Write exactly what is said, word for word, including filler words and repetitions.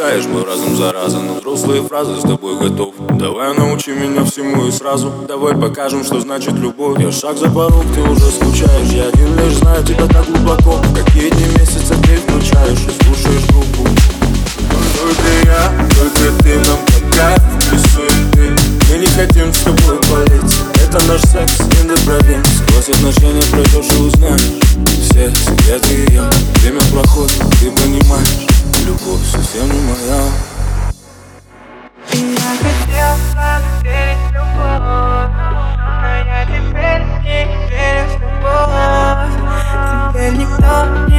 Пугаешь мой разум зараза, но взрослые фразы с тобой готов. Давай научи меня всему и сразу. Давай покажем, что значит любовь. Я шаг за порог, ты уже скучаешь. Я один лишь знаю тебя так глубоко. Какие дни месяца ты включаешь и слушаешь группу. Только я, только ты, нам пока в лесу и ты. Мы не хотим с тобой болеть. Это наш секс, in the province. Сквозь отношения пройдешь и узнаешь все секреты ее. Время проходит, ты понимаешь, любовь совсем не моя. И я хотел сразу верить в любовь, но я теперь не верю в любовь. Теперь никто